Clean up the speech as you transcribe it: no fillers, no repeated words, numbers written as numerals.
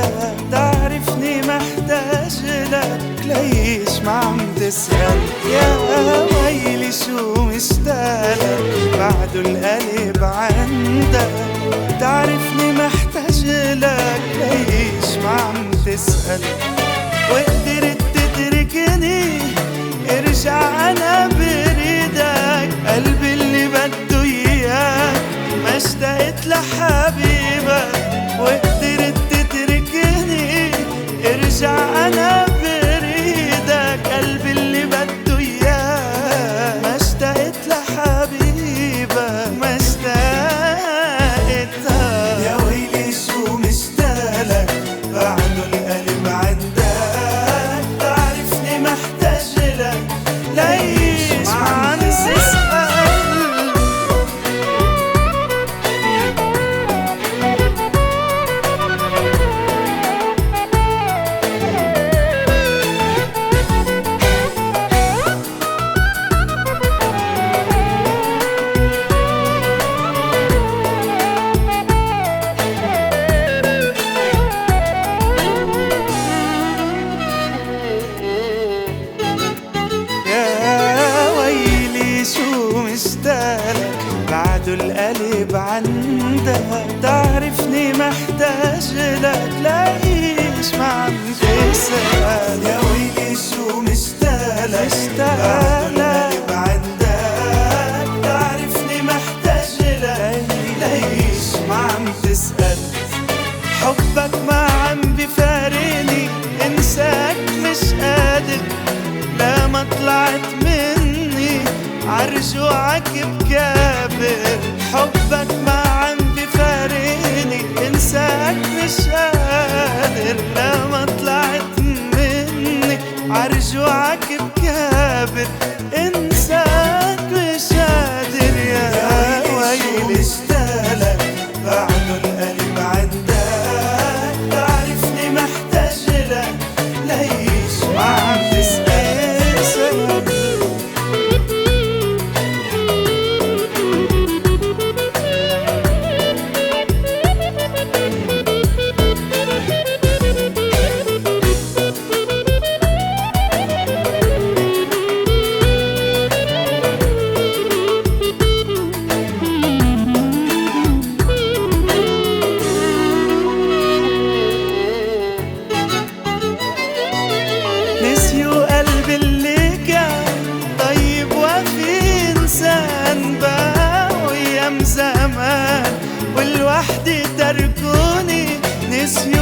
عندك، تعرفني محتاج لك ليش ما عم تسأل؟ يا ويلي شو مشتاقلك بعده القلب عندك، تعرفني محتاج لك ليش ما عم تسأل؟ وقدرت تتركني ارجع انا بريدك، قلبي اللي بده اياك ما اشتقت لحبيبك. وقدرت تتركني ارجع انا بريدك، قلبي اللي بده اياك ما اشتقت لحبيبك، ما اشتقت. يا ويلي شو مشتاقلك بعده القلب عندك، تعرفني محتاج لك ليش ما عم تسأل؟ مشتاقلك بعده القلب عندك، تعرفني محتاج لك ليش ما عم تسأل؟ يا ويلي شو مشتاقلك بعده القلب عندك، تعرفني محتاج لك ليش ما عم تسأل؟ حبك ما عم بفارقني، انساك مش قادر، لا ما طلعت مني عرجوعك بكابر. حبك ما عم بفارقني، انساك مش قادر، لا ما طلعت مني عرجوعك بكابر، انساك مش قادر. يا ويلي اشتاقلك بعده القلب عندك، تعرفني محتاج لك ليش ما عم تسأل؟ نسيوا قلبي اللي كان طيب وفي انسان، باعوا ايام زمان والوحدة تركوني. نسيوا